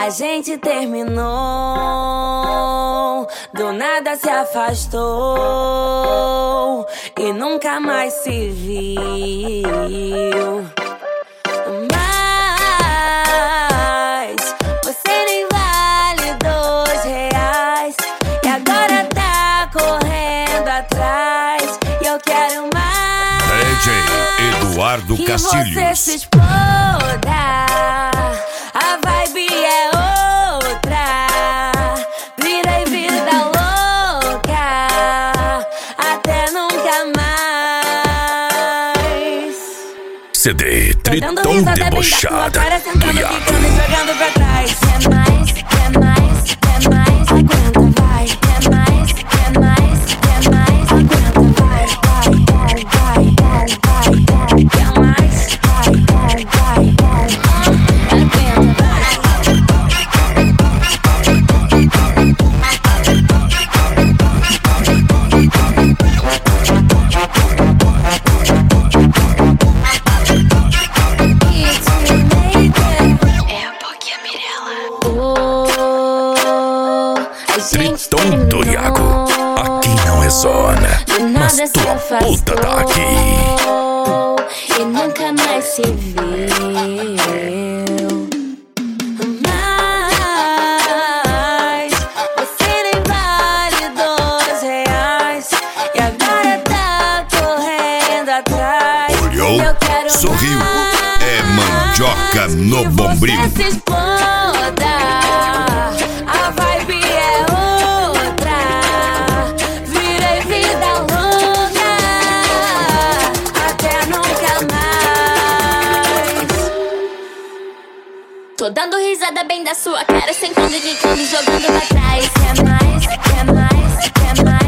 A gente terminou, do nada se afastou e nunca mais se viu. Mas você nem vale R$2 e agora tá correndo atrás. E eu quero mais. DJ Eduardo que Castilhos. você se exploda. A vibe é outra. Virei vida louca até nunca mais. CD Tritão Debochada do Iago. Jogando pra trás. Quer mais, quer mais, quer mais. Aguenta, vai. Quer mais, quer mais, quer mais. Aguenta, vai, vai, vai, vai, vai, vai. Quer mais, vai, vai, vai, vai. Aguenta, vai. Tritão do Iago. Aqui não é zona, mas tua puta tá aqui. E nunca mais se viu. Mas você nem vale R$2 e agora tá correndo atrás. Olhou, Eu quero sorriu, mais. é mandioca no Que bombril. você se exploda. A vibe é outra. Virei vida louca até nunca mais. Tô dando risada bem da sua cara, sentando de cama e jogando pra trás. Quer mais, quer mais, quer mais.